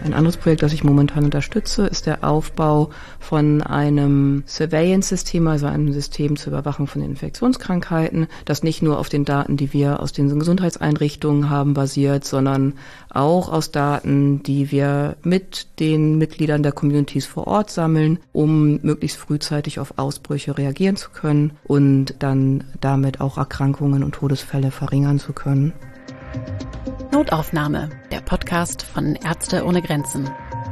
Ein anderes Projekt, das ich momentan unterstütze, ist der Aufbau von einem Surveillance-System, also einem System zur Überwachung von Infektionskrankheiten, das nicht nur auf den Daten, die wir aus den Gesundheitseinrichtungen haben, basiert, sondern auch aus Daten, die wir mit den Mitgliedern der Communities vor Ort sammeln, um möglichst frühzeitig auf Ausbrüche reagieren zu können und dann damit auch Erkrankungen und Todesfälle verringern zu können. Notaufnahme, der Podcast von Ärzte ohne Grenzen.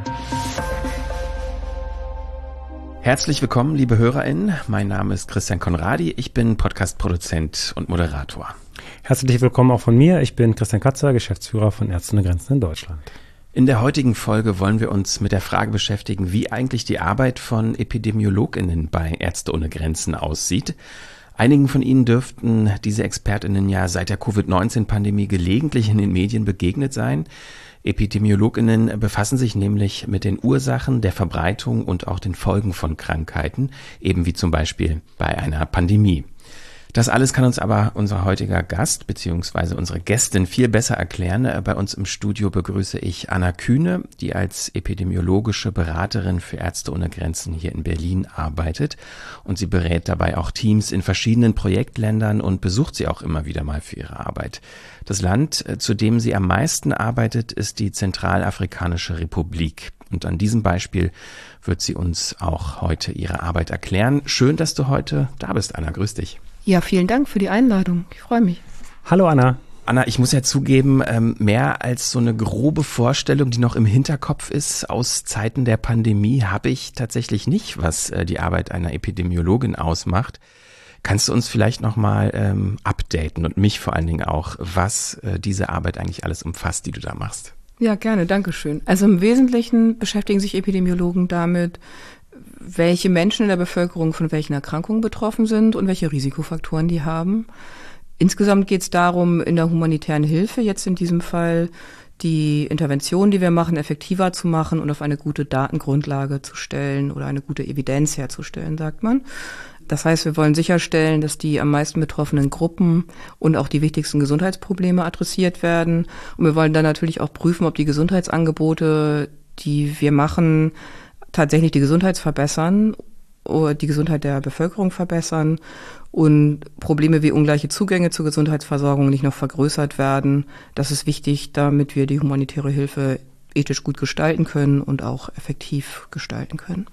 Herzlich willkommen, liebe HörerInnen. Mein Name ist Christian Conradi. Ich bin Podcast-Produzent und Moderator. Herzlich willkommen auch von mir. Ich bin Christian Katzer, Geschäftsführer von Ärzte ohne Grenzen in Deutschland. In der heutigen Folge wollen wir uns mit der Frage beschäftigen, wie eigentlich die Arbeit von EpidemiologInnen bei Ärzte ohne Grenzen aussieht. Einigen von Ihnen dürften diese ExpertInnen ja seit der Covid-19-Pandemie gelegentlich in den Medien begegnet sein. EpidemiologInnen befassen sich nämlich mit den Ursachen der Verbreitung und auch den Folgen von Krankheiten, eben wie zum Beispiel bei einer Pandemie. Das alles kann uns aber unser heutiger Gast bzw. unsere Gästin viel besser erklären. Bei uns im Studio begrüße ich Anna Kühne, die als epidemiologische Beraterin für Ärzte ohne Grenzen hier in Berlin arbeitet. Und sie berät dabei auch Teams in verschiedenen Projektländern und besucht sie auch immer wieder mal für ihre Arbeit. Das Land, zu dem sie am meisten arbeitet, ist die Zentralafrikanische Republik. Und an diesem Beispiel wird sie uns auch heute ihre Arbeit erklären. Schön, dass du heute da bist, Anna. Grüß dich. Ja, vielen Dank für die Einladung. Ich freue mich. Hallo Anna. Anna, ich muss ja zugeben, mehr als so eine grobe Vorstellung, die noch im Hinterkopf ist aus Zeiten der Pandemie, habe ich tatsächlich nicht, was die Arbeit einer Epidemiologin ausmacht. Kannst du uns vielleicht nochmal updaten und mich vor allen Dingen auch, was diese Arbeit eigentlich alles umfasst, die du da machst? Ja, gerne, danke schön. Also im Wesentlichen beschäftigen sich Epidemiologen damit, welche Menschen in der Bevölkerung von welchen Erkrankungen betroffen sind und welche Risikofaktoren die haben. Insgesamt geht es darum, in der humanitären Hilfe jetzt in diesem Fall die Intervention, die wir machen, effektiver zu machen und auf eine gute Datengrundlage zu stellen oder eine gute Evidenz herzustellen, sagt man. Das heißt, wir wollen sicherstellen, dass die am meisten betroffenen Gruppen und auch die wichtigsten Gesundheitsprobleme adressiert werden. Und wir wollen dann natürlich auch prüfen, ob die Gesundheitsangebote, die wir machen, tatsächlich die Gesundheit verbessern oder die Gesundheit der Bevölkerung verbessern und Probleme wie ungleiche Zugänge zur Gesundheitsversorgung nicht noch vergrößert werden. Das ist wichtig, damit wir die humanitäre Hilfe ethisch gut gestalten können und auch effektiv gestalten können.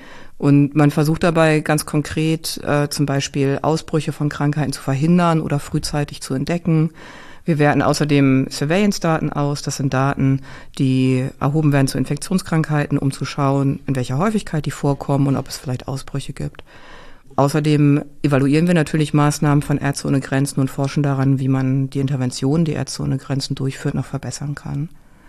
Und man versucht dabei ganz konkret zum Beispiel Ausbrüche von Krankheiten zu verhindern oder frühzeitig zu entdecken. Wir werten außerdem Surveillance-Daten aus. Das sind Daten, die erhoben werden zu Infektionskrankheiten, um zu schauen, in welcher Häufigkeit die vorkommen und ob es vielleicht Ausbrüche gibt. Außerdem evaluieren wir natürlich Maßnahmen von Ärzte ohne Grenzen und forschen daran, wie man die Interventionen, die Ärzte ohne Grenzen durchführt, noch verbessern kann.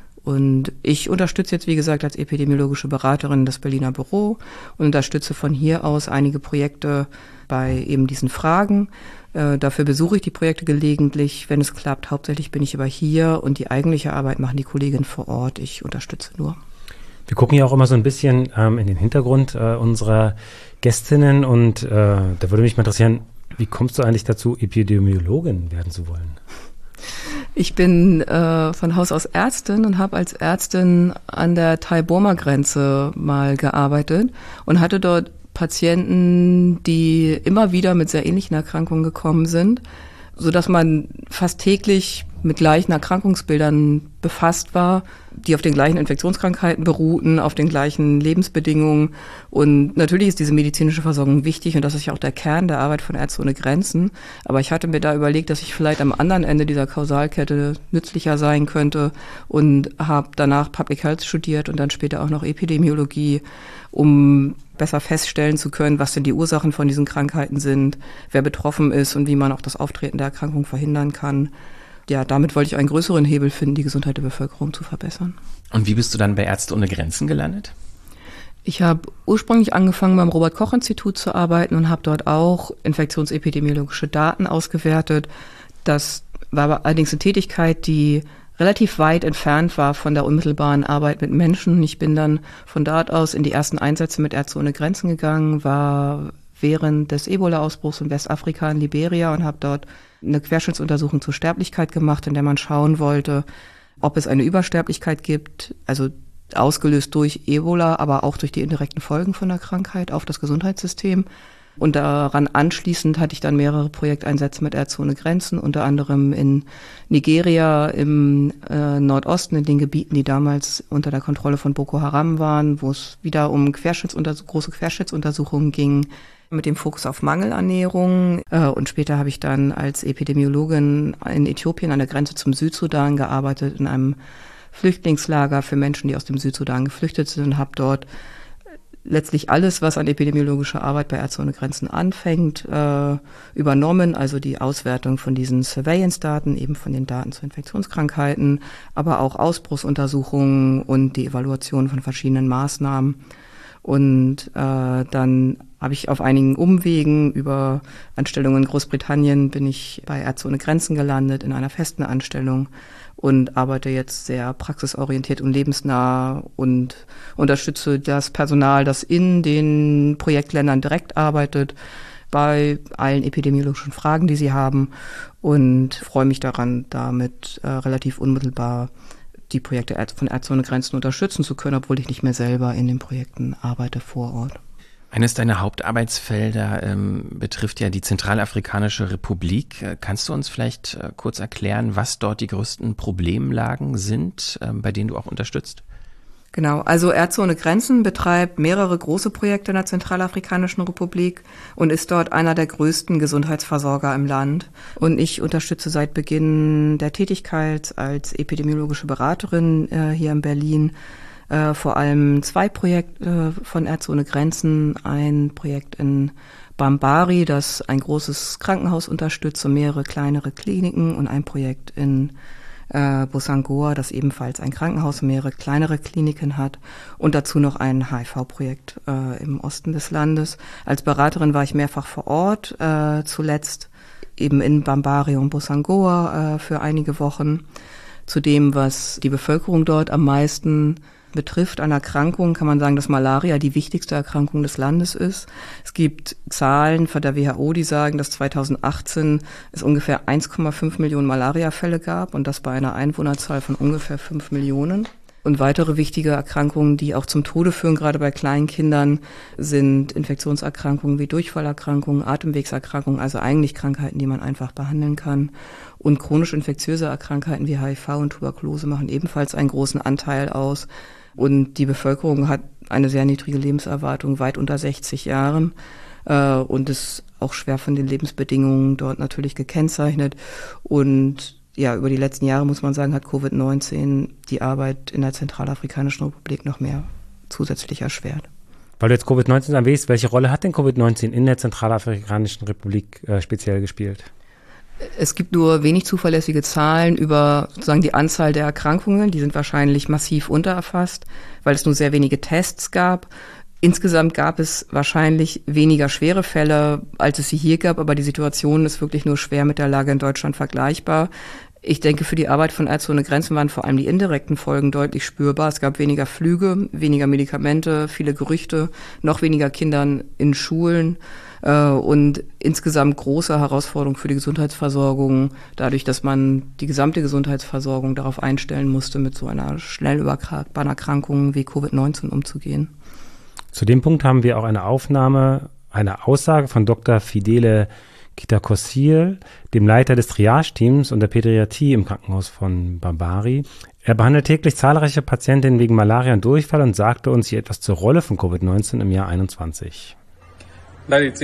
Und ich unterstütze jetzt, wie gesagt, als epidemiologische Beraterin das Berliner Büro und unterstütze von hier aus einige Projekte bei eben diesen Fragen. Dafür besuche ich die Projekte gelegentlich, wenn es klappt. Hauptsächlich bin ich aber hier und die eigentliche Arbeit machen die Kolleginnen vor Ort. Ich unterstütze nur. Wir gucken ja auch immer so ein bisschen in den Hintergrund unserer Gästinnen und da würde mich mal interessieren, wie kommst du eigentlich dazu, Epidemiologin werden zu wollen? Ich bin von Haus aus Ärztin und habe als Ärztin an der Thai-Burma-Grenze mal gearbeitet und hatte dort Patienten, die immer wieder mit sehr ähnlichen Erkrankungen gekommen sind, sodass man fast täglich mit gleichen Erkrankungsbildern befasst war, die auf den gleichen Infektionskrankheiten beruhten, auf den gleichen Lebensbedingungen. Und natürlich ist diese medizinische Versorgung wichtig und das ist ja auch der Kern der Arbeit von Ärzte ohne Grenzen. Aber ich hatte mir da überlegt, dass ich vielleicht am anderen Ende dieser Kausalkette nützlicher sein könnte und habe danach Public Health studiert und dann später auch noch Epidemiologie, um besser feststellen zu können, was denn die Ursachen von diesen Krankheiten sind, wer betroffen ist und wie man auch das Auftreten der Erkrankung verhindern kann. Ja, damit wollte ich einen größeren Hebel finden, die Gesundheit der Bevölkerung zu verbessern. Und wie bist du dann bei Ärzte ohne Grenzen gelandet? Ich habe ursprünglich angefangen, beim Robert-Koch-Institut zu arbeiten und habe dort auch infektionsepidemiologische Daten ausgewertet. Das war aber allerdings eine Tätigkeit, die relativ weit entfernt war von der unmittelbaren Arbeit mit Menschen. Ich bin dann von dort aus in die ersten Einsätze mit Ärzte ohne Grenzen gegangen, war während des Ebola-Ausbruchs in Westafrika in Liberia und habe dort eine Querschnittsuntersuchung zur Sterblichkeit gemacht, in der man schauen wollte, ob es eine Übersterblichkeit gibt, also ausgelöst durch Ebola, aber auch durch die indirekten Folgen von der Krankheit auf das Gesundheitssystem. Und daran anschließend hatte ich dann mehrere Projekteinsätze mit Ärzte ohne Grenzen, unter anderem in Nigeria, im Nordosten, in den Gebieten, die damals unter der Kontrolle von Boko Haram waren, wo es wieder um große Querschnittsuntersuchungen ging, mit dem Fokus auf Mangelernährung. Und später habe ich dann als Epidemiologin in Äthiopien an der Grenze zum Südsudan gearbeitet, in einem Flüchtlingslager für Menschen, die aus dem Südsudan geflüchtet sind, und habe dort letztlich alles, was an epidemiologischer Arbeit bei Ärzte ohne Grenzen anfängt, übernommen, also die Auswertung von diesen Surveillance-Daten, eben von den Daten zu Infektionskrankheiten, aber auch Ausbruchsuntersuchungen und die Evaluation von verschiedenen Maßnahmen. Und dann habe ich auf einigen Umwegen über Anstellungen in Großbritannien bin ich bei Ärzte ohne Grenzen gelandet, in einer festen Anstellung, und arbeite jetzt sehr praxisorientiert und lebensnah und unterstütze das Personal, das in den Projektländern direkt arbeitet, bei allen epidemiologischen Fragen, die sie haben, und freue mich daran, damit relativ unmittelbar die Projekte von Ärzte ohne Grenzen unterstützen zu können, obwohl ich nicht mehr selber in den Projekten arbeite vor Ort. Eines deiner Hauptarbeitsfelder betrifft ja die Zentralafrikanische Republik. Kannst du uns vielleicht kurz erklären, was dort die größten Problemlagen sind, bei denen du auch unterstützt? Genau, also Ärzte ohne Grenzen betreibt mehrere große Projekte in der Zentralafrikanischen Republik und ist dort einer der größten Gesundheitsversorger im Land. Und ich unterstütze seit Beginn der Tätigkeit als epidemiologische Beraterin hier in Berlin vor allem 2 Projekte von Ärzte ohne Grenzen. Ein Projekt in Bambari, das ein großes Krankenhaus unterstützt und mehrere kleinere Kliniken, und ein Projekt in Bosangoa, das ebenfalls ein Krankenhaus und mehrere kleinere Kliniken hat, und dazu noch ein HIV-Projekt im Osten des Landes. Als Beraterin war ich mehrfach vor Ort, zuletzt eben in Bambari und Bosangoa für einige Wochen. Zu dem, was die Bevölkerung dort am meisten betrifft an Erkrankungen, kann man sagen, dass Malaria die wichtigste Erkrankung des Landes ist. Es gibt Zahlen von der WHO, die sagen, dass 2018 es ungefähr 1,5 Millionen Malariafälle gab, und das bei einer Einwohnerzahl von ungefähr 5 Millionen. Und weitere wichtige Erkrankungen, die auch zum Tode führen, gerade bei kleinen Kindern, sind Infektionserkrankungen wie Durchfallerkrankungen, Atemwegserkrankungen, also eigentlich Krankheiten, die man einfach behandeln kann. Und chronisch infektiöse Erkrankheiten wie HIV und Tuberkulose machen ebenfalls einen großen Anteil aus. Und die Bevölkerung hat eine sehr niedrige Lebenserwartung, weit unter 60 Jahren, und ist auch schwer von den Lebensbedingungen dort natürlich gekennzeichnet. Und ja, über die letzten Jahre, muss man sagen, hat Covid-19 die Arbeit in der Zentralafrikanischen Republik noch mehr zusätzlich erschwert. Weil du jetzt Covid-19 erwähnst, welche Rolle hat denn Covid-19 in der Zentralafrikanischen Republik speziell gespielt? Es gibt nur wenig zuverlässige Zahlen über sozusagen die Anzahl der Erkrankungen. Die sind wahrscheinlich massiv untererfasst, weil es nur sehr wenige Tests gab. Insgesamt gab es wahrscheinlich weniger schwere Fälle, als es sie hier gab, aber die Situation ist wirklich nur schwer mit der Lage in Deutschland vergleichbar. Ich denke, für die Arbeit von Ärzte ohne Grenzen waren vor allem die indirekten Folgen deutlich spürbar. Es gab weniger Flüge, weniger Medikamente, viele Gerüchte, noch weniger Kindern in Schulen und insgesamt große Herausforderung für die Gesundheitsversorgung, dadurch, dass man die gesamte Gesundheitsversorgung darauf einstellen musste, mit so einer schnell übertragbaren Erkrankung wie Covid-19 umzugehen. Zu dem Punkt haben wir auch eine Aussage von Dr. Fidele Kitakossil, dem Leiter des Triage-Teams und der Pädiatrie im Krankenhaus von Bambari. Er behandelt täglich zahlreiche Patientinnen wegen Malaria und Durchfall und sagte uns hier etwas zur Rolle von Covid-19 im Jahr 2021. Während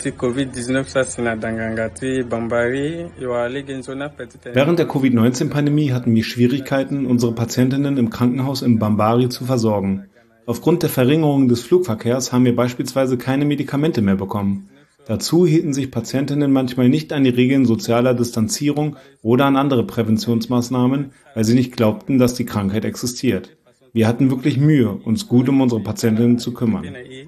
der Covid-19-Pandemie hatten wir Schwierigkeiten, unsere Patientinnen im Krankenhaus in Bambari zu versorgen. Aufgrund der Verringerung des Flugverkehrs haben wir beispielsweise keine Medikamente mehr bekommen. Dazu hielten sich Patientinnen manchmal nicht an die Regeln sozialer Distanzierung oder an andere Präventionsmaßnahmen, weil sie nicht glaubten, dass die Krankheit existiert. Wir hatten wirklich Mühe, uns gut um unsere Patientinnen zu kümmern.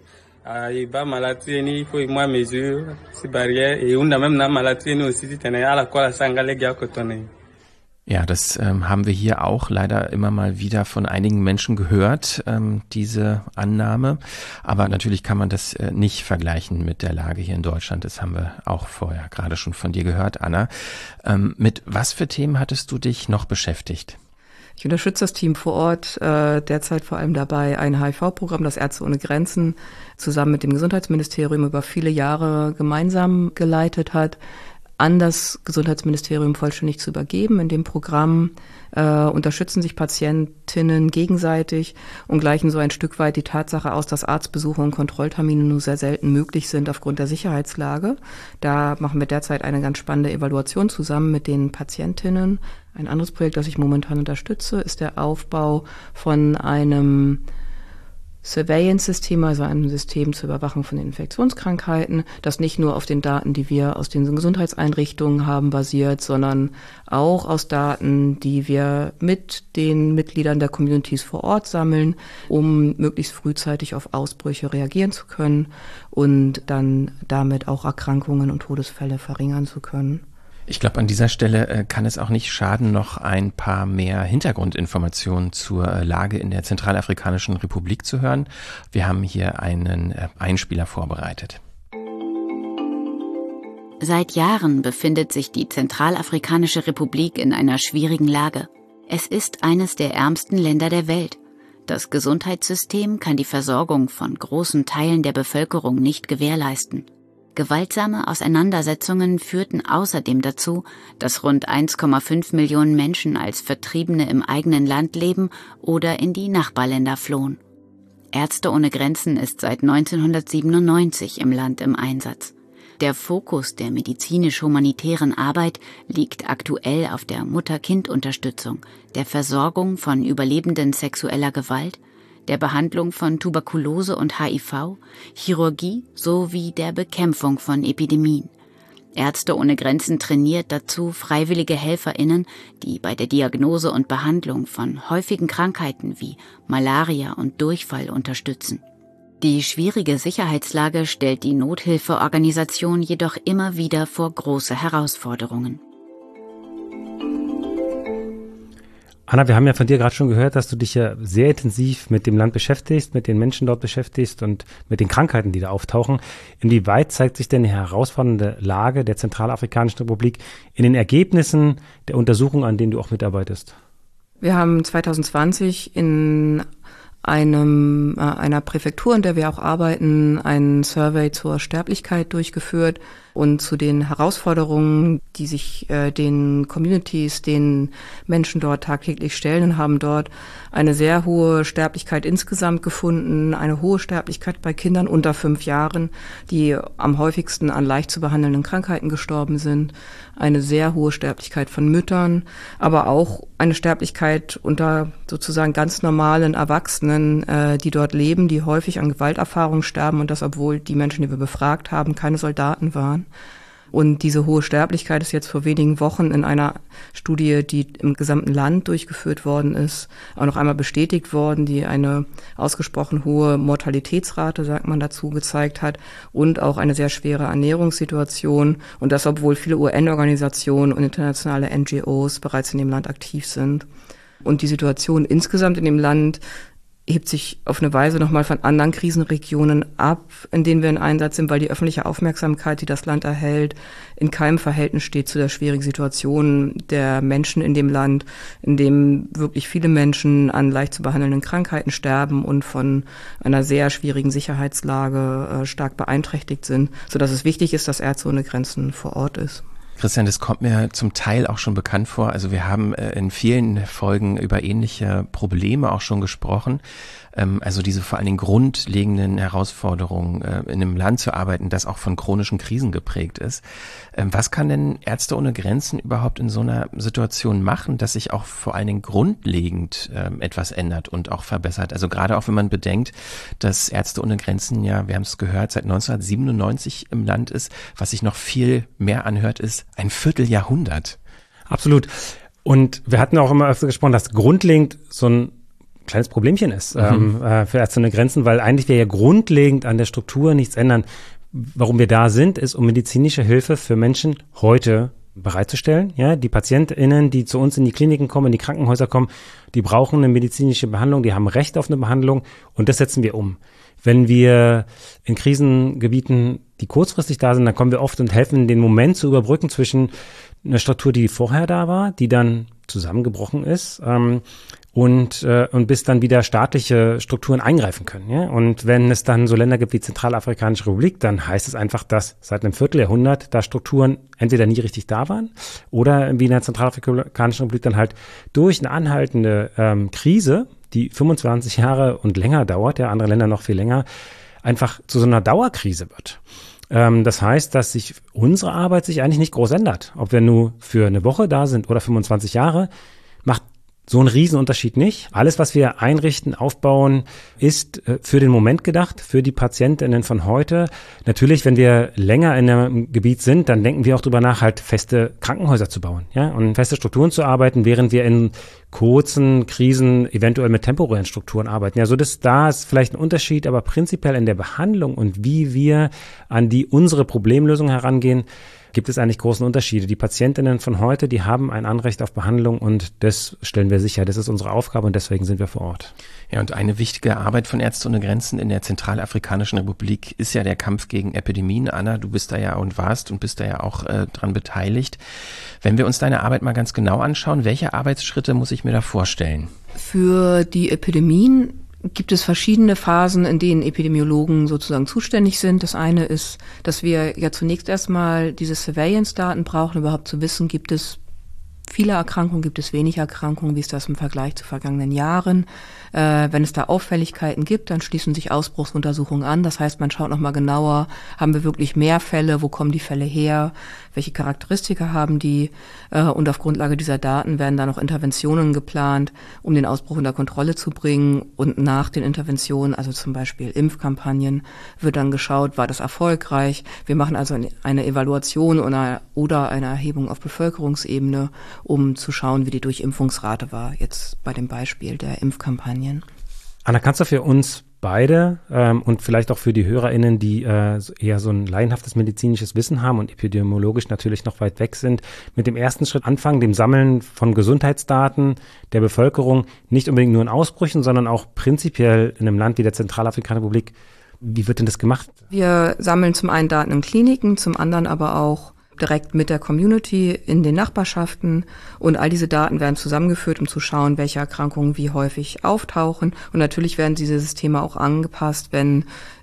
Ja, das haben wir hier auch leider immer mal wieder von einigen Menschen gehört, diese Annahme. Aber natürlich kann man das nicht vergleichen mit der Lage hier in Deutschland. Das haben wir auch vorher gerade schon von dir gehört, Anna. Mit was für Themen hattest du dich noch beschäftigt? Ich unterstütze das Team vor Ort derzeit vor allem dabei, ein HIV-Programm, das Ärzte ohne Grenzen, zusammen mit dem Gesundheitsministerium über viele Jahre gemeinsam geleitet hat, an das Gesundheitsministerium vollständig zu übergeben. In dem Programm unterstützen sich Patientinnen gegenseitig und gleichen so ein Stück weit die Tatsache aus, dass Arztbesuche und Kontrolltermine nur sehr selten möglich sind aufgrund der Sicherheitslage. Da machen wir derzeit eine ganz spannende Evaluation zusammen mit den Patientinnen. Ein anderes Projekt, das ich momentan unterstütze, ist der Aufbau von einem Surveillance-System, also einem System zur Überwachung von Infektionskrankheiten, das nicht nur auf den Daten, die wir aus den Gesundheitseinrichtungen haben, basiert, sondern auch aus Daten, die wir mit den Mitgliedern der Communities vor Ort sammeln, um möglichst frühzeitig auf Ausbrüche reagieren zu können und dann damit auch Erkrankungen und Todesfälle verringern zu können. Ich glaube, an dieser Stelle kann es auch nicht schaden, noch ein paar mehr Hintergrundinformationen zur Lage in der Zentralafrikanischen Republik zu hören. Wir haben hier einen Einspieler vorbereitet. Seit Jahren befindet sich die Zentralafrikanische Republik in einer schwierigen Lage. Es ist eines der ärmsten Länder der Welt. Das Gesundheitssystem kann die Versorgung von großen Teilen der Bevölkerung nicht gewährleisten. Gewaltsame Auseinandersetzungen führten außerdem dazu, dass rund 1,5 Millionen Menschen als Vertriebene im eigenen Land leben oder in die Nachbarländer flohen. Ärzte ohne Grenzen ist seit 1997 im Land im Einsatz. Der Fokus der medizinisch-humanitären Arbeit liegt aktuell auf der Mutter-Kind-Unterstützung, der Versorgung von Überlebenden sexueller Gewalt, der Behandlung von Tuberkulose und HIV, Chirurgie sowie der Bekämpfung von Epidemien. Ärzte ohne Grenzen trainiert dazu freiwillige HelferInnen, die bei der Diagnose und Behandlung von häufigen Krankheiten wie Malaria und Durchfall unterstützen. Die schwierige Sicherheitslage stellt die Nothilfeorganisation jedoch immer wieder vor große Herausforderungen. Anna, wir haben ja von dir gerade schon gehört, dass du dich ja sehr intensiv mit dem Land beschäftigst, mit den Menschen dort beschäftigst und mit den Krankheiten, die da auftauchen. Inwieweit zeigt sich denn die herausfordernde Lage der Zentralafrikanischen Republik in den Ergebnissen der Untersuchungen, an denen du auch mitarbeitest? Wir haben 2020 in einer Präfektur, in der wir auch arbeiten, einen Survey zur Sterblichkeit durchgeführt und zu den Herausforderungen, die sich den Communities, den Menschen dort tagtäglich stellen, und haben dort eine sehr hohe Sterblichkeit insgesamt gefunden, eine hohe Sterblichkeit bei Kindern unter 5 Jahren, die am häufigsten an leicht zu behandelnden Krankheiten gestorben sind, eine sehr hohe Sterblichkeit von Müttern, aber auch eine Sterblichkeit unter sozusagen ganz normalen Erwachsenen, die dort leben, die häufig an Gewalterfahrungen sterben, und das, obwohl die Menschen, die wir befragt haben, keine Soldaten waren. Und diese hohe Sterblichkeit ist jetzt vor wenigen Wochen in einer Studie, die im gesamten Land durchgeführt worden ist, auch noch einmal bestätigt worden, die eine ausgesprochen hohe Mortalitätsrate, sagt man dazu, gezeigt hat und auch eine sehr schwere Ernährungssituation. Und das, obwohl viele UN-Organisationen und internationale NGOs bereits in dem Land aktiv sind. Und die Situation insgesamt in dem Land hebt sich auf eine Weise nochmal von anderen Krisenregionen ab, in denen wir in Einsatz sind, weil die öffentliche Aufmerksamkeit, die das Land erhält, in keinem Verhältnis steht zu der schwierigen Situation der Menschen in dem Land, in dem wirklich viele Menschen an leicht zu behandelnden Krankheiten sterben und von einer sehr schwierigen Sicherheitslage stark beeinträchtigt sind, sodass es wichtig ist, dass Ärzte ohne Grenzen vor Ort ist. Christian, das kommt mir zum Teil auch schon bekannt vor. Also wir haben in vielen Folgen über ähnliche Probleme auch schon gesprochen. Also diese vor allen Dingen grundlegenden Herausforderungen, in einem Land zu arbeiten, das auch von chronischen Krisen geprägt ist. Was kann denn Ärzte ohne Grenzen überhaupt in so einer Situation machen, dass sich auch vor allen Dingen grundlegend etwas ändert und auch verbessert? Also gerade auch wenn man bedenkt, dass Ärzte ohne Grenzen, ja, wir haben es gehört, seit 1997 im Land ist. Was sich noch viel mehr anhört, ist ein Vierteljahrhundert. Absolut. Und wir hatten auch immer öfter gesprochen, dass grundlegend so ein kleines Problemchen ist für Ärzte ohne Grenzen, weil eigentlich wir ja grundlegend an der Struktur nichts ändern. Warum wir da sind, ist, um medizinische Hilfe für Menschen heute bereitzustellen. Ja, die PatientInnen, die zu uns in die Kliniken kommen, in die Krankenhäuser kommen, die brauchen eine medizinische Behandlung, die haben Recht auf eine Behandlung, und das setzen wir um. Wenn wir in Krisengebieten, die kurzfristig da sind, dann kommen wir oft und helfen, den Moment zu überbrücken zwischen eine Struktur, die vorher da war, die dann zusammengebrochen ist, und bis dann wieder staatliche Strukturen eingreifen können. Ja? Und wenn es dann so Länder gibt wie Zentralafrikanische Republik, dann heißt es einfach, dass seit einem Vierteljahrhundert da Strukturen entweder nie richtig da waren oder wie in der Zentralafrikanischen Republik dann halt durch eine anhaltende Krise, die 25 Jahre und länger dauert, ja, andere Länder noch viel länger, einfach zu so einer Dauerkrise wird. Das heißt, dass sich unsere Arbeit sich eigentlich nicht groß ändert. Ob wir nur für eine Woche da sind oder 25 Jahre, macht so einen Riesenunterschied nicht. Alles, was wir einrichten, aufbauen, ist für den Moment gedacht, für die Patientinnen von heute. Natürlich, wenn wir länger in einem Gebiet sind, dann denken wir auch drüber nach, halt feste Krankenhäuser zu bauen, ja, und feste Strukturen zu arbeiten, während wir in kurzen Krisen eventuell mit temporären Strukturen arbeiten. Ja, so da ist vielleicht ein Unterschied, aber prinzipiell in der Behandlung und wie wir an unsere Problemlösung herangehen, gibt es eigentlich großen Unterschiede. Die Patientinnen von heute, die haben ein Anrecht auf Behandlung und das stellen wir sicher. Das ist unsere Aufgabe und deswegen sind wir vor Ort. Ja, und eine wichtige Arbeit von Ärzte ohne Grenzen in der Zentralafrikanischen Republik ist ja der Kampf gegen Epidemien. Anna, du bist da ja und bist da ja auch dran beteiligt. Wenn wir uns deine Arbeit mal ganz genau anschauen, welche Arbeitsschritte muss ich mir da vorstellen? Für die Epidemien gibt es verschiedene Phasen, in denen Epidemiologen sozusagen zuständig sind. Das eine ist, dass wir ja zunächst erstmal diese Surveillance-Daten brauchen, überhaupt zu wissen, gibt es viele Erkrankungen, gibt es wenig Erkrankungen, wie ist das im Vergleich zu vergangenen Jahren. Wenn es da Auffälligkeiten gibt, dann schließen sich Ausbruchsuntersuchungen an. Das heißt, man schaut nochmal genauer, haben wir wirklich mehr Fälle, wo kommen die Fälle her, welche Charakteristika haben die, und auf Grundlage dieser Daten werden dann noch Interventionen geplant, um den Ausbruch unter Kontrolle zu bringen, und nach den Interventionen, also zum Beispiel Impfkampagnen, wird dann geschaut, war das erfolgreich. Wir machen also eine Evaluation oder eine Erhebung auf Bevölkerungsebene, um zu schauen, wie die Durchimpfungsrate war, jetzt bei dem Beispiel der Impfkampagnen. Anna, kannst du für uns beide und vielleicht auch für die HörerInnen, die eher so ein laienhaftes medizinisches Wissen haben und epidemiologisch natürlich noch weit weg sind, mit dem ersten Schritt anfangen, dem Sammeln von Gesundheitsdaten der Bevölkerung, nicht unbedingt nur in Ausbrüchen, sondern auch prinzipiell in einem Land wie der Zentralafrikanischen Republik. Wie wird denn das gemacht? Wir sammeln zum einen Daten in Kliniken, zum anderen aber auch direkt mit der Community in den Nachbarschaften, und all diese Daten werden zusammengeführt, um zu schauen, welche Erkrankungen wie häufig auftauchen, und natürlich werden diese Systeme auch angepasst, wenn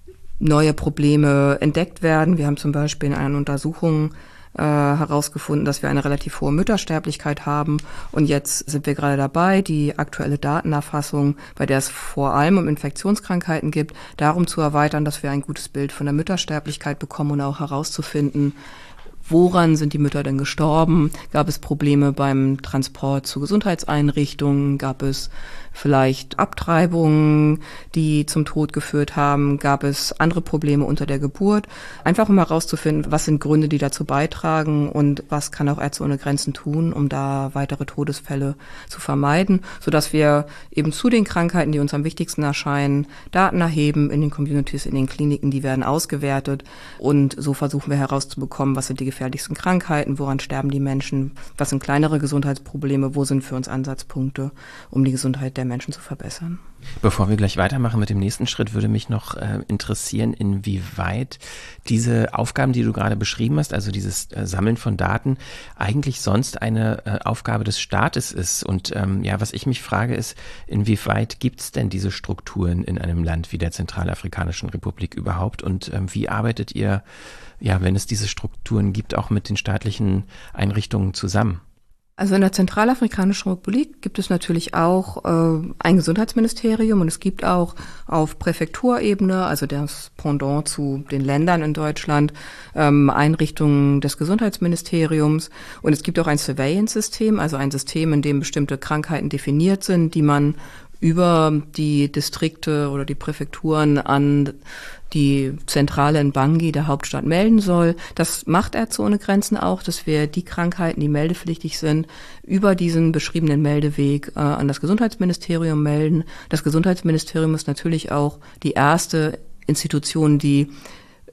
neue Probleme entdeckt werden. Wir haben zum Beispiel in einer Untersuchung herausgefunden, dass wir eine relativ hohe Müttersterblichkeit haben, und jetzt sind wir gerade dabei, die aktuelle Datenerfassung, bei der es vor allem um Infektionskrankheiten geht, darum zu erweitern, dass wir ein gutes Bild von der Müttersterblichkeit bekommen und auch herauszufinden, woran sind die Mütter denn gestorben? Gab es Probleme beim Transport zu Gesundheitseinrichtungen? Gab es vielleicht Abtreibungen, die zum Tod geführt haben? Gab es andere Probleme unter der Geburt? Einfach um herauszufinden, was sind Gründe, die dazu beitragen, und was kann auch Ärzte ohne Grenzen tun, um da weitere Todesfälle zu vermeiden, sodass wir eben zu den Krankheiten, die uns am wichtigsten erscheinen, Daten erheben in den Communities, in den Kliniken, die werden ausgewertet, und so versuchen wir herauszubekommen, was sind die gefährlichsten Krankheiten, woran sterben die Menschen, was sind kleinere Gesundheitsprobleme, wo sind für uns Ansatzpunkte, um die Gesundheit der Menschen zu verbessern. Bevor wir gleich weitermachen mit dem nächsten Schritt, würde mich noch interessieren, inwieweit diese Aufgaben, die du gerade beschrieben hast, also dieses Sammeln von Daten, eigentlich sonst eine Aufgabe des Staates ist. Und was ich mich frage, ist, inwieweit gibt es denn diese Strukturen in einem Land wie der Zentralafrikanischen Republik überhaupt? Und wie arbeitet ihr, wenn es diese Strukturen gibt, auch mit den staatlichen Einrichtungen zusammen? Also in der Zentralafrikanischen Republik gibt es natürlich auch ein Gesundheitsministerium, und es gibt auch auf Präfekturebene, also das Pendant zu den Ländern in Deutschland, Einrichtungen des Gesundheitsministeriums, und es gibt auch ein Surveillance-System, also ein System, in dem bestimmte Krankheiten definiert sind, die man über die Distrikte oder die Präfekturen an die Zentrale in Bangui, der Hauptstadt, melden soll. Das macht Ärzte ohne Grenzen auch, dass wir die Krankheiten, die meldepflichtig sind, über diesen beschriebenen Meldeweg an das Gesundheitsministerium melden. Das Gesundheitsministerium ist natürlich auch die erste Institution, die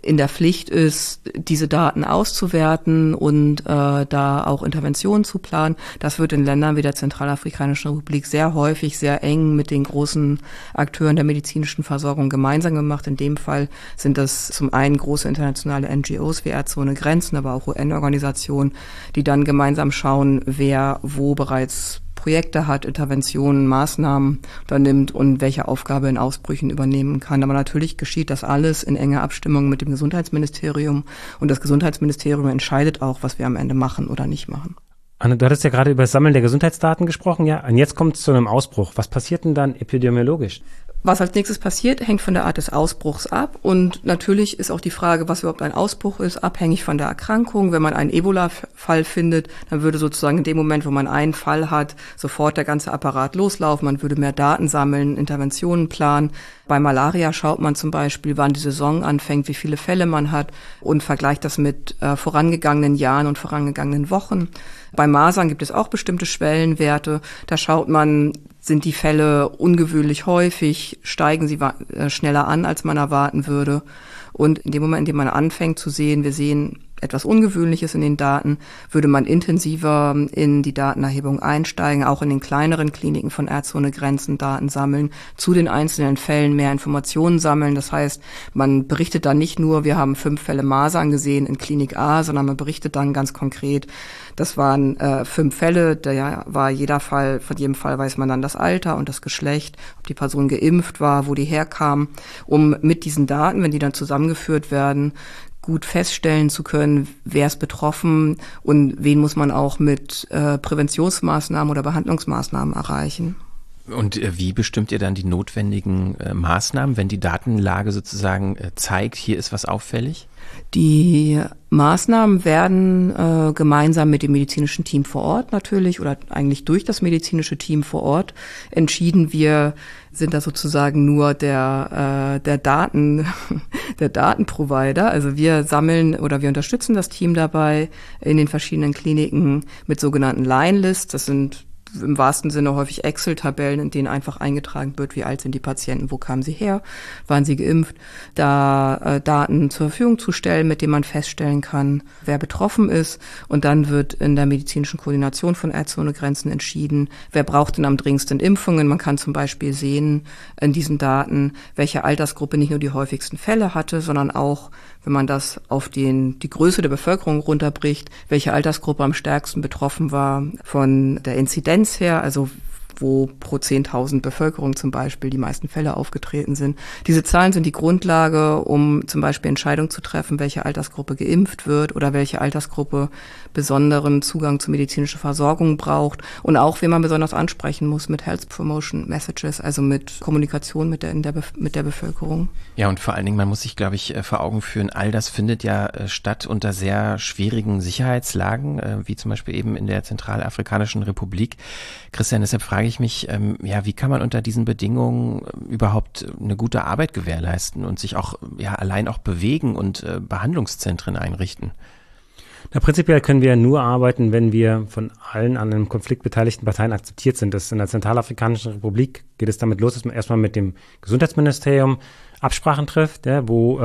in der Pflicht ist, diese Daten auszuwerten und da auch Interventionen zu planen. Das wird in Ländern wie der Zentralafrikanischen Republik sehr häufig, sehr eng mit den großen Akteuren der medizinischen Versorgung gemeinsam gemacht. In dem Fall sind das zum einen große internationale NGOs wie Ärzte ohne Grenzen, aber auch UN-Organisationen, die dann gemeinsam schauen, wer wo bereits Projekte hat, Interventionen, Maßnahmen unternimmt und welche Aufgabe in Ausbrüchen übernehmen kann. Aber natürlich geschieht das alles in enger Abstimmung mit dem Gesundheitsministerium und das Gesundheitsministerium entscheidet auch, was wir am Ende machen oder nicht machen. Anne, du hattest ja gerade über das Sammeln der Gesundheitsdaten gesprochen, ja, und jetzt kommt es zu einem Ausbruch. Was passiert denn dann epidemiologisch? Was als nächstes passiert, hängt von der Art des Ausbruchs ab. Und natürlich ist auch die Frage, was überhaupt ein Ausbruch ist, abhängig von der Erkrankung. Wenn man einen Ebola-Fall findet, dann würde sozusagen in dem Moment, wo man einen Fall hat, sofort der ganze Apparat loslaufen. Man würde mehr Daten sammeln, Interventionen planen. Bei Malaria schaut man zum Beispiel, wann die Saison anfängt, wie viele Fälle man hat und vergleicht das mit vorangegangenen Jahren und vorangegangenen Wochen. Bei Masern gibt es auch bestimmte Schwellenwerte. Da schaut man, sind die Fälle ungewöhnlich häufig, steigen sie schneller an, als man erwarten würde. Und in dem Moment, in dem man anfängt zu sehen, wir sehen etwas Ungewöhnliches in den Daten, würde man intensiver in die Datenerhebung einsteigen, auch in den kleineren Kliniken von Ärzte ohne Grenzen Daten sammeln, zu den einzelnen Fällen mehr Informationen sammeln. Das heißt, man berichtet dann nicht nur, wir haben 5 Fälle Masern gesehen in Klinik A, sondern man berichtet dann ganz konkret, das waren 5 Fälle, da war jeder Fall, von jedem Fall weiß man dann das Alter und das Geschlecht, ob die Person geimpft war, wo die herkam, um mit diesen Daten, wenn die dann zusammengeführt werden, gut feststellen zu können, wer ist betroffen und wen muss man auch mit Präventionsmaßnahmen oder Behandlungsmaßnahmen erreichen. Und wie bestimmt ihr dann die notwendigen Maßnahmen, wenn die Datenlage sozusagen zeigt, hier ist was auffällig? Die Maßnahmen werden gemeinsam mit dem medizinischen Team vor Ort natürlich oder eigentlich durch das medizinische Team vor Ort entschieden. Wir sind da sozusagen nur der Datenprovider. Also wir sammeln oder wir unterstützen das Team dabei in den verschiedenen Kliniken mit sogenannten Line-Lists. Das sind im wahrsten Sinne häufig Excel-Tabellen, in denen einfach eingetragen wird, wie alt sind die Patienten, wo kamen sie her, waren sie geimpft, da Daten zur Verfügung zu stellen, mit denen man feststellen kann, wer betroffen ist. Und dann wird in der medizinischen Koordination von Ärzte ohne Grenzen entschieden, wer braucht denn am dringendsten Impfungen. Man kann zum Beispiel sehen in diesen Daten, welche Altersgruppe nicht nur die häufigsten Fälle hatte, sondern auch, wenn man das auf die Größe der Bevölkerung runterbricht, welche Altersgruppe am stärksten betroffen war von der Inzidenz her, also wo pro 10.000 Bevölkerung zum Beispiel die meisten Fälle aufgetreten sind. Diese Zahlen sind die Grundlage, um zum Beispiel Entscheidungen zu treffen, welche Altersgruppe geimpft wird oder welche Altersgruppe besonderen Zugang zu medizinischer Versorgung braucht und auch, wen man besonders ansprechen muss mit Health Promotion Messages, also mit Kommunikation mit der Bevölkerung. Ja, und vor allen Dingen, man muss sich, glaube ich, vor Augen führen, all das findet ja statt unter sehr schwierigen Sicherheitslagen, wie zum Beispiel eben in der Zentralafrikanischen Republik. Christian, deshalb frage ich mich, wie kann man unter diesen Bedingungen überhaupt eine gute Arbeit gewährleisten und sich auch allein auch bewegen und Behandlungszentren einrichten? Na, prinzipiell können wir nur arbeiten, wenn wir von allen an einem Konflikt beteiligten Parteien akzeptiert sind. Das in der Zentralafrikanischen Republik geht es damit los, dass man erstmal mit dem Gesundheitsministerium Absprachen trifft, wo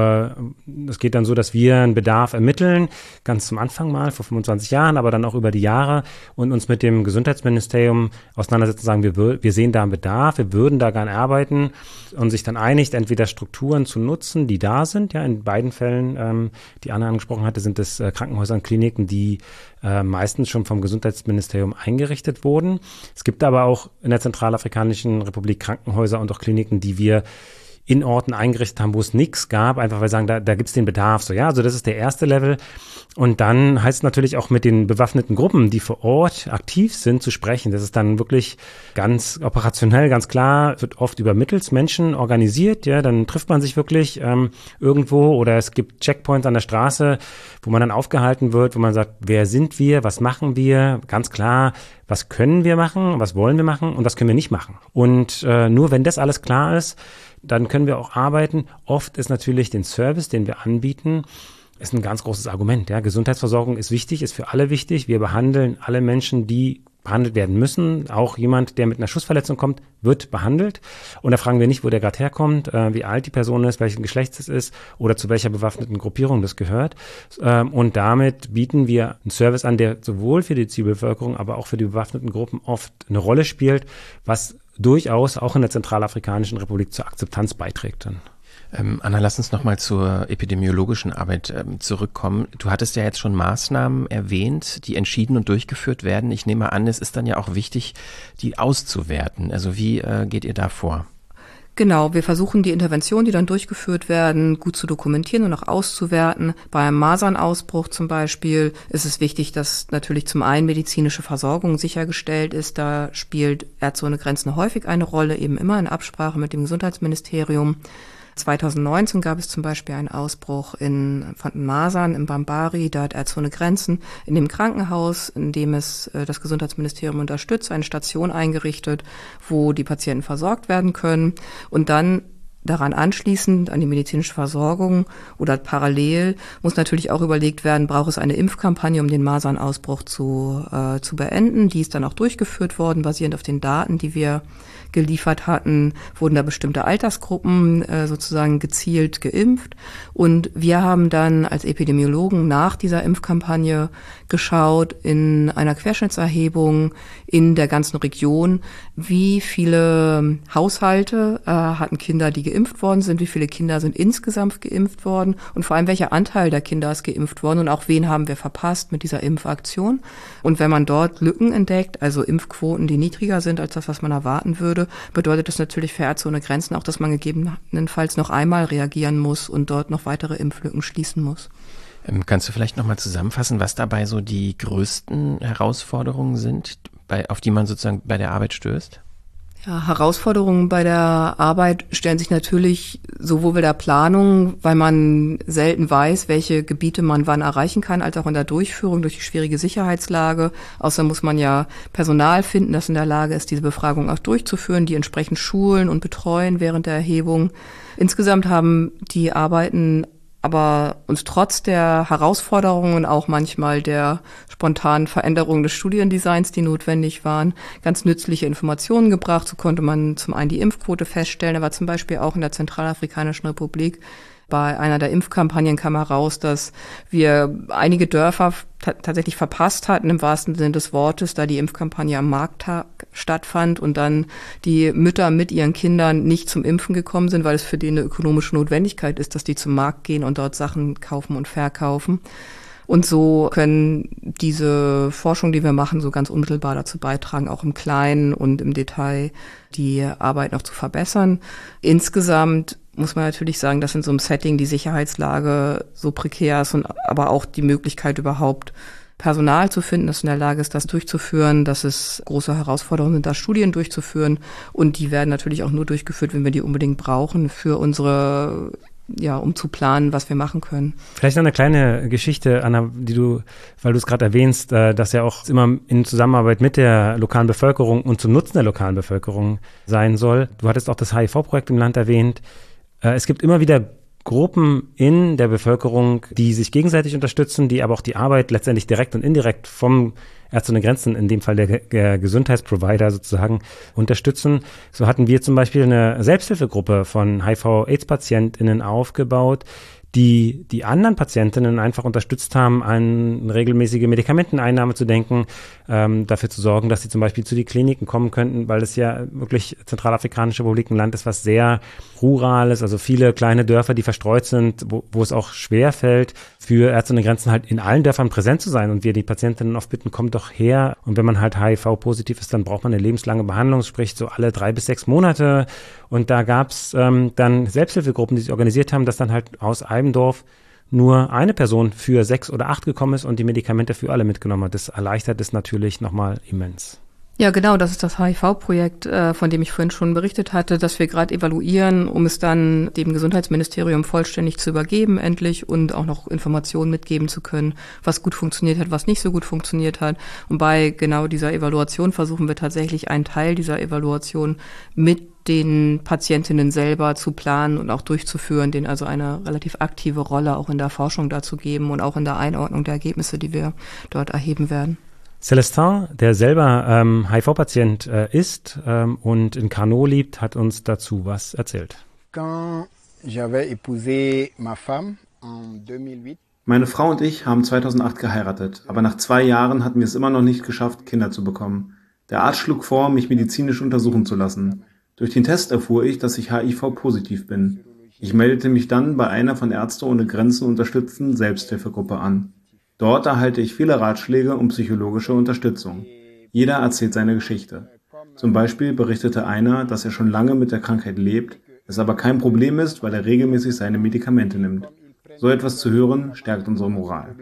es geht dann so, dass wir einen Bedarf ermitteln, ganz zum Anfang mal, vor 25 Jahren, aber dann auch über die Jahre und uns mit dem Gesundheitsministerium auseinandersetzen, sagen, wir sehen da einen Bedarf, wir würden da gerne arbeiten und sich dann einigt, entweder Strukturen zu nutzen, die da sind, ja, in beiden Fällen, die Anna angesprochen hatte, sind es Krankenhäuser und Kliniken, die meistens schon vom Gesundheitsministerium eingerichtet wurden. Es gibt aber auch in der Zentralafrikanischen Republik Krankenhäuser und auch Kliniken, die wir in Orten eingerichtet haben, wo es nichts gab, einfach weil wir sagen, da gibt es den Bedarf. So, ja, also das ist der erste Level. Und dann heißt es natürlich auch mit den bewaffneten Gruppen, die vor Ort aktiv sind, zu sprechen. Das ist dann wirklich ganz operationell, ganz klar, wird oft über Mittelsmenschen organisiert. Ja, dann trifft man sich wirklich irgendwo oder es gibt Checkpoints an der Straße, wo man dann aufgehalten wird, wo man sagt, wer sind wir, was machen wir? Ganz klar, was können wir machen, was wollen wir machen und was können wir nicht machen. Und nur wenn das alles klar ist, dann können wir auch arbeiten. Oft ist natürlich den Service, den wir anbieten, ist ein ganz großes Argument. Ja, Gesundheitsversorgung ist wichtig, ist für alle wichtig. Wir behandeln alle Menschen, die behandelt werden müssen. Auch jemand, der mit einer Schussverletzung kommt, wird behandelt. Und da fragen wir nicht, wo der gerade herkommt, wie alt die Person ist, welchen Geschlechts es ist oder zu welcher bewaffneten Gruppierung das gehört. Und damit bieten wir einen Service an, der sowohl für die Zivilbevölkerung, aber auch für die bewaffneten Gruppen oft eine Rolle spielt, was durchaus auch in der Zentralafrikanischen Republik zur Akzeptanz beiträgt. Anna, lass uns nochmal zur epidemiologischen Arbeit zurückkommen. Du hattest ja jetzt schon Maßnahmen erwähnt, die entschieden und durchgeführt werden. Ich nehme an, es ist dann ja auch wichtig, die auszuwerten. Also wie geht ihr da vor? Genau, wir versuchen die Interventionen, die dann durchgeführt werden, gut zu dokumentieren und auch auszuwerten. Bei einem Masernausbruch zum Beispiel ist es wichtig, dass natürlich zum einen medizinische Versorgung sichergestellt ist. Da spielt Ärzte ohne Grenzen häufig eine Rolle, eben immer in Absprache mit dem Gesundheitsministerium. 2019 gab es zum Beispiel einen Ausbruch von Masern im Bambari. Da hat Ärzte ohne Grenzen in dem Krankenhaus, in dem es das Gesundheitsministerium unterstützt, eine Station eingerichtet, wo die Patienten versorgt werden können. Und dann daran anschließend an die medizinische Versorgung oder parallel muss natürlich auch überlegt werden, braucht es eine Impfkampagne, um den Masernausbruch zu beenden. Die ist dann auch durchgeführt worden, basierend auf den Daten, die wir geliefert hatten, wurden da bestimmte Altersgruppen sozusagen gezielt geimpft. Und wir haben dann als Epidemiologen nach dieser Impfkampagne geschaut in einer Querschnittserhebung in der ganzen Region, wie viele Haushalte hatten Kinder, die geimpft worden sind, wie viele Kinder sind insgesamt geimpft worden und vor allem welcher Anteil der Kinder ist geimpft worden und auch wen haben wir verpasst mit dieser Impfaktion. Und wenn man dort Lücken entdeckt, also Impfquoten, die niedriger sind als das, was man erwarten würde, bedeutet das natürlich für Ärzte ohne Grenzen auch, dass man gegebenenfalls noch einmal reagieren muss und dort noch weitere Impflücken schließen muss. Kannst du vielleicht nochmal zusammenfassen, was dabei so die größten Herausforderungen sind, auf die man sozusagen bei der Arbeit stößt? Ja, Herausforderungen bei der Arbeit stellen sich natürlich sowohl bei der Planung, weil man selten weiß, welche Gebiete man wann erreichen kann, als auch in der Durchführung durch die schwierige Sicherheitslage. Außerdem muss man ja Personal finden, das in der Lage ist, diese Befragung auch durchzuführen, die entsprechend schulen und betreuen während der Erhebung. Insgesamt haben die Arbeiten aber uns trotz der Herausforderungen, auch manchmal der spontanen Veränderung des Studiendesigns, die notwendig waren, ganz nützliche Informationen gebracht. So konnte man zum einen die Impfquote feststellen, aber zum Beispiel auch in der Zentralafrikanischen Republik bei einer der Impfkampagnen kam heraus, dass wir einige Dörfer tatsächlich verpasst hatten, im wahrsten Sinne des Wortes, da die Impfkampagne am Markttag stattfand und dann die Mütter mit ihren Kindern nicht zum Impfen gekommen sind, weil es für die eine ökonomische Notwendigkeit ist, dass die zum Markt gehen und dort Sachen kaufen und verkaufen. Und so können diese Forschung, die wir machen, so ganz unmittelbar dazu beitragen, auch im Kleinen und im Detail die Arbeit noch zu verbessern. Insgesamt muss man natürlich sagen, dass in so einem Setting die Sicherheitslage so prekär ist und aber auch die Möglichkeit überhaupt Personal zu finden, das in der Lage ist, das durchzuführen, dass es große Herausforderungen sind, da Studien durchzuführen. Und die werden natürlich auch nur durchgeführt, wenn wir die unbedingt brauchen für unsere, um zu planen, was wir machen können. Vielleicht noch eine kleine Geschichte, Anna, weil du es gerade erwähnst, dass ja auch immer in Zusammenarbeit mit der lokalen Bevölkerung und zum Nutzen der lokalen Bevölkerung sein soll. Du hattest auch das HIV-Projekt im Land erwähnt. Es gibt immer wieder Gruppen in der Bevölkerung, die sich gegenseitig unterstützen, die aber auch die Arbeit letztendlich direkt und indirekt vom Ärzte ohne Grenzen, in dem Fall der Gesundheitsprovider sozusagen, unterstützen. So hatten wir zum Beispiel eine Selbsthilfegruppe von HIV-AIDS-PatientInnen aufgebaut, die anderen Patientinnen einfach unterstützt haben, an regelmäßige Medikamenteneinnahme zu denken, dafür zu sorgen, dass sie zum Beispiel zu den Kliniken kommen könnten, weil es ja wirklich Zentralafrikanische Republik ein Land ist, was sehr rural ist, also viele kleine Dörfer, die verstreut sind, wo es auch schwer fällt, für Ärzte ohne Grenzen halt in allen Dörfern präsent zu sein und wir die Patientinnen oft bitten, kommt doch her. Und wenn man halt HIV-positiv ist, dann braucht man eine lebenslange Behandlung, sprich so alle 3 bis 6 Monate. Und da gab's dann Selbsthilfegruppen, die sich organisiert haben, dass dann halt aus einem Dorf nur eine Person für 6 oder 8 gekommen ist und die Medikamente für alle mitgenommen hat. Das erleichtert es natürlich nochmal immens. Ja, genau, das ist das HIV-Projekt, von dem ich vorhin schon berichtet hatte, das wir gerade evaluieren, um es dann dem Gesundheitsministerium vollständig zu übergeben endlich und auch noch Informationen mitgeben zu können, was gut funktioniert hat, was nicht so gut funktioniert hat. Und bei genau dieser Evaluation versuchen wir tatsächlich einen Teil dieser Evaluation mit den Patientinnen selber zu planen und auch durchzuführen, denen also eine relativ aktive Rolle auch in der Forschung dazu geben und auch in der Einordnung der Ergebnisse, die wir dort erheben werden. Celestin, der selber HIV-Patient ist und in Carnot lebt, hat uns dazu was erzählt. Meine Frau und ich haben 2008 geheiratet, aber nach 2 Jahren hatten wir es immer noch nicht geschafft, Kinder zu bekommen. Der Arzt schlug vor, mich medizinisch untersuchen zu lassen. Durch den Test erfuhr ich, dass ich HIV-positiv bin. Ich meldete mich dann bei einer von Ärzte ohne Grenzen unterstützten Selbsthilfegruppe an. Dort erhalte ich viele Ratschläge und psychologische Unterstützung. Jeder erzählt seine Geschichte. Zum Beispiel berichtete einer, dass er schon lange mit der Krankheit lebt, es aber kein Problem ist, weil er regelmäßig seine Medikamente nimmt. So etwas zu hören, stärkt unsere Moral.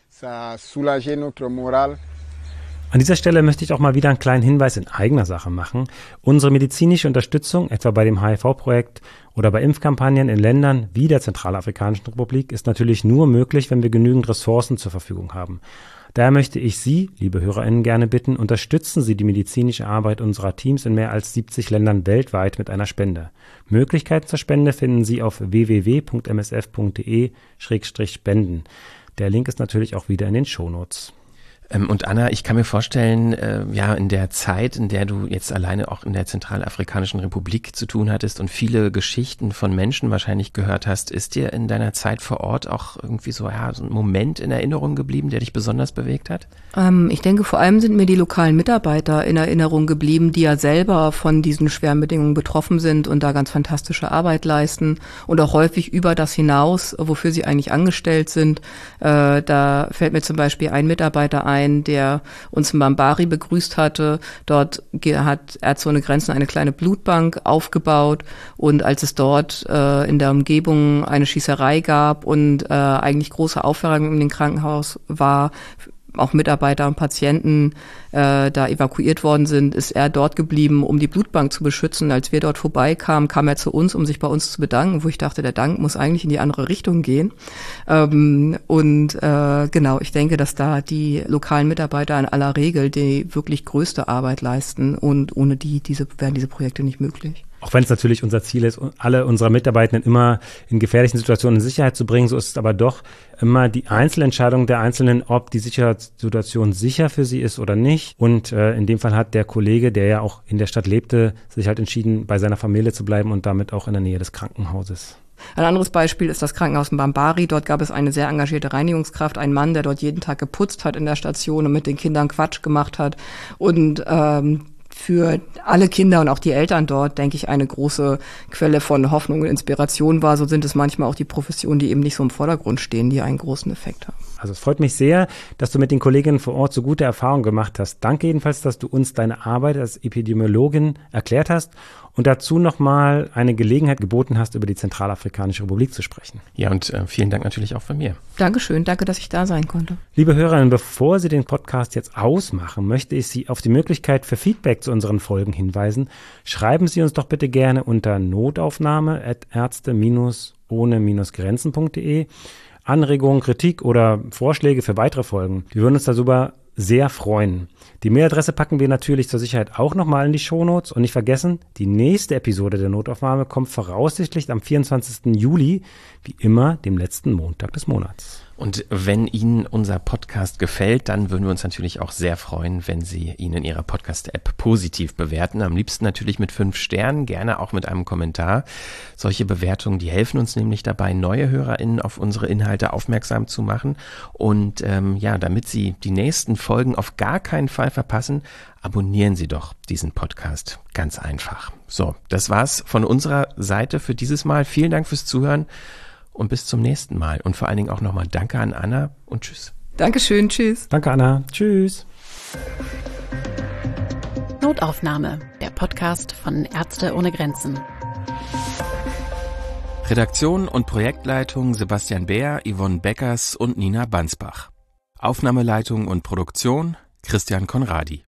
An dieser Stelle möchte ich auch mal wieder einen kleinen Hinweis in eigener Sache machen. Unsere medizinische Unterstützung, etwa bei dem HIV-Projekt oder bei Impfkampagnen in Ländern wie der Zentralafrikanischen Republik, ist natürlich nur möglich, wenn wir genügend Ressourcen zur Verfügung haben. Daher möchte ich Sie, liebe HörerInnen, gerne bitten, unterstützen Sie die medizinische Arbeit unserer Teams in mehr als 70 Ländern weltweit mit einer Spende. Möglichkeiten zur Spende finden Sie auf www.msf.de/spenden. Der Link ist natürlich auch wieder in den Shownotes. Und Anna, ich kann mir vorstellen, in der Zeit, in der du jetzt alleine auch in der Zentralafrikanischen Republik zu tun hattest und viele Geschichten von Menschen wahrscheinlich gehört hast, ist dir in deiner Zeit vor Ort auch irgendwie so ein Moment in Erinnerung geblieben, der dich besonders bewegt hat? Ich denke, vor allem sind mir die lokalen Mitarbeiter in Erinnerung geblieben, die ja selber von diesen schweren Bedingungen betroffen sind und da ganz fantastische Arbeit leisten und auch häufig über das hinaus, wofür sie eigentlich angestellt sind. Da fällt mir zum Beispiel ein Mitarbeiter ein, der uns in Bambari begrüßt hatte. Dort hat Ärzte ohne Grenzen eine kleine Blutbank aufgebaut und als es dort in der Umgebung eine Schießerei gab und eigentlich große Aufregung in dem Krankenhaus war, auch Mitarbeiter und Patienten da evakuiert worden sind, ist er dort geblieben, um die Blutbank zu beschützen. Als wir dort vorbeikamen, kam er zu uns, um sich bei uns zu bedanken, wo ich dachte, der Dank muss eigentlich in die andere Richtung gehen. Genau, ich denke, dass da die lokalen Mitarbeiter in aller Regel die wirklich größte Arbeit leisten und ohne die wären diese Projekte nicht möglich. Auch wenn es natürlich unser Ziel ist, alle unserer Mitarbeitenden immer in gefährlichen Situationen in Sicherheit zu bringen, so ist es aber doch immer die Einzelentscheidung der Einzelnen, ob die Sicherheitssituation sicher für sie ist oder nicht. Und in dem Fall hat der Kollege, der ja auch in der Stadt lebte, sich halt entschieden, bei seiner Familie zu bleiben und damit auch in der Nähe des Krankenhauses. Ein anderes Beispiel ist das Krankenhaus in Bambari. Dort gab es eine sehr engagierte Reinigungskraft, einen Mann, der dort jeden Tag geputzt hat in der Station und mit den Kindern Quatsch gemacht hat. Und für alle Kinder und auch die Eltern dort, denke ich, eine große Quelle von Hoffnung und Inspiration war. So sind es manchmal auch die Professionen, die eben nicht so im Vordergrund stehen, die einen großen Effekt haben. Also es freut mich sehr, dass du mit den Kolleginnen vor Ort so gute Erfahrungen gemacht hast. Danke jedenfalls, dass du uns deine Arbeit als Epidemiologin erklärt hast und dazu nochmal eine Gelegenheit geboten hast, über die Zentralafrikanische Republik zu sprechen. Ja, und vielen Dank natürlich auch von mir. Dankeschön, danke, dass ich da sein konnte. Liebe Hörerinnen, bevor Sie den Podcast jetzt ausmachen, möchte ich Sie auf die Möglichkeit für Feedback zu unseren Folgen hinweisen. Schreiben Sie uns doch bitte gerne unter notaufnahme@ärzte-ohne-grenzen.de Anregungen, Kritik oder Vorschläge für weitere Folgen. Wir würden uns darüber sehr freuen. Die Mailadresse packen wir natürlich zur Sicherheit auch nochmal in die Shownotes und nicht vergessen, die nächste Episode der Notaufnahme kommt voraussichtlich am 24. Juli, wie immer dem letzten Montag des Monats. Und wenn Ihnen unser Podcast gefällt, dann würden wir uns natürlich auch sehr freuen, wenn Sie ihn in Ihrer Podcast-App positiv bewerten. Am liebsten natürlich mit 5 Sternen, gerne auch mit einem Kommentar. Solche Bewertungen, die helfen uns nämlich dabei, neue HörerInnen auf unsere Inhalte aufmerksam zu machen. Und damit Sie die nächsten Folgen auf gar keinen Fall verpassen, abonnieren Sie doch diesen Podcast. Ganz einfach. So, das war's von unserer Seite für dieses Mal. Vielen Dank fürs Zuhören. Und bis zum nächsten Mal. Und vor allen Dingen auch nochmal Danke an Anna und tschüss. Dankeschön, tschüss. Danke, Anna. Tschüss. Notaufnahme, der Podcast von Ärzte ohne Grenzen. Redaktion und Projektleitung Sebastian Beer, Yvonne Beckers und Nina Bansbach. Aufnahmeleitung und Produktion Christian Conradi.